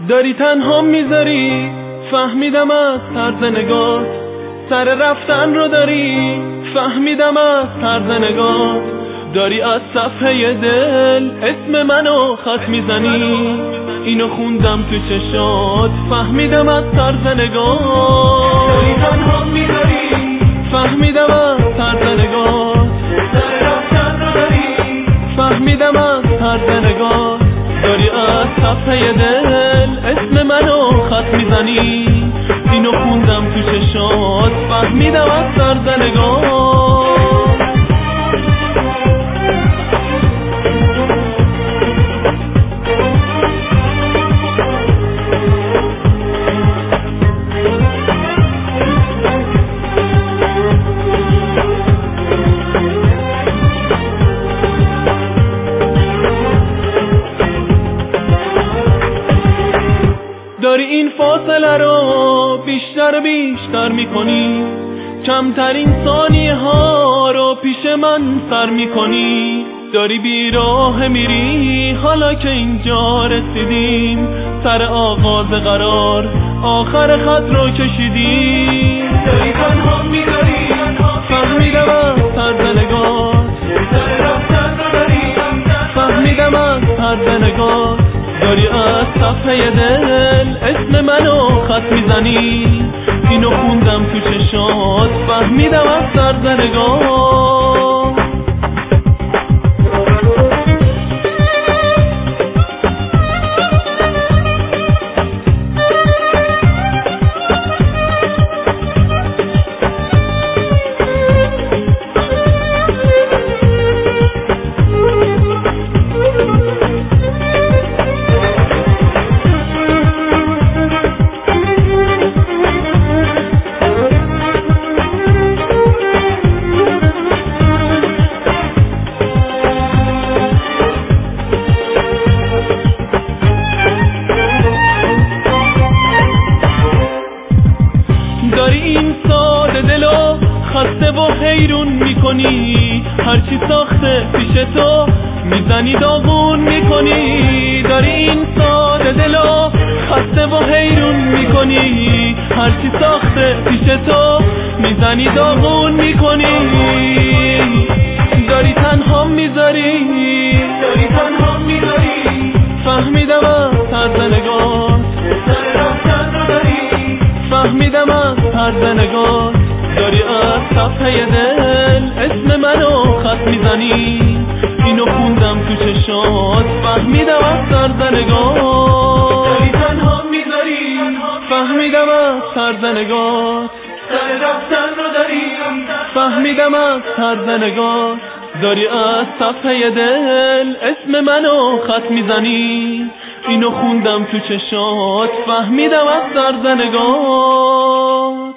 داری تنها میذاری، فهمیدم از طرز نگات، سر رفتن رو داری، فهمیدم از طرز نگات، داری از صفحه دل اسم منو خط میزنی، اینو خوندم تو چشات، فهمیدم از طرز نگات، داری تنها میذاری، فهمیدم از طرز نگات، سر رفتن رو داری، فهمیدم از طرز نگات، داری از صفحه دل اسم منو خط میزنی، اینو خوندم تو چشات، فهمیدم از طرز نگات. داری این فاصله رو بیشتر و بیشتر میکنی، کمترین ثانیه ها رو پیش من سر میکنی، داری بیراه میری حالا که اینجا رسیدیم، سر آغاز قرار آخر خط رو کشیدیم، داری تنها میذاری، فهمیدم از طرز نگات، سر رفتن رو داری، فهمیدم از طرز نگات، داری از صفحه دل اسم منو خط میزنی، اینو خوندم تو چشات، فهمیدم از طرز نگات. داری این ساده دلو خسته و حیرون میکنی، هرچی ساخته پیش تو میزنی داغون میکنی، داری این ساده دلو خسته و حیرون میکنی، هرچی ساخته پیش تو میزنی داغون میکنی، داری تنها میذاری، داری تنها میذاری، فهمیدم از طرز نگات، سر رفتن رو داری، فهمیدم از طرز نگات، داری از صفحه دل اسم منو خط میزنی، اینو خوندم تو چشات، فهمیدم از طرز نگات، داری تنها میذاری، فهمیدم از طرز نگات، سر رفتن رو داری، فهمیدم از طرز نگات، داری از صفحه دل اسم منو خط میزنی، اینو خوندم تو چشات، فهمیدم از طرز نگات.